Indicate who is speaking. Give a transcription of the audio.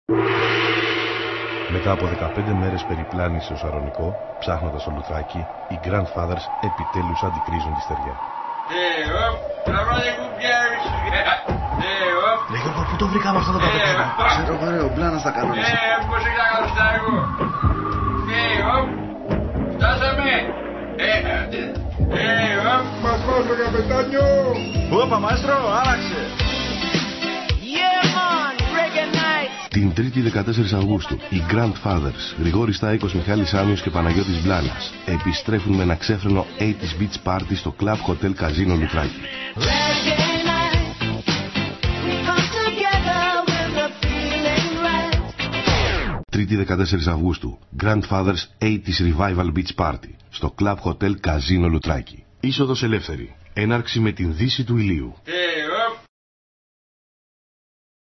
Speaker 1: Μετά από 15 μέρες περιπλάνησης στο Σαρονικό, ψάχνοντας το λουθράκι, οι Grandfathers επιτέλους αντικρίζουν τη στεριά.
Speaker 2: Λέγε πού το βρήκαμε αυτό το καπετάνιο.
Speaker 3: Ξέρω εγώ, ο Μπλάνας τα κανόνισε.
Speaker 4: Πώς έχει να κάνω εγώ. Φτάσαμε.
Speaker 5: Μας πάμε καπετάνιο.
Speaker 2: Όπα μάστρο, άλλαξε.
Speaker 1: Την 3η 14 Αυγούστου, οι Grandfathers, Γρηγόρης Στάικος, Μιχάλης Άνιος και Παναγιώτης Μπλάνας, επιστρέφουν με ένα ξέφρενο 80's Beach Party στο Club Hotel Casino Λουτράκι. 3η 14 Αυγούστου, Grandfathers 80's Revival Beach Party στο Club Hotel Casino Λουτράκι. Είσοδος ελεύθερη. Έναρξη με την δύση του ηλίου.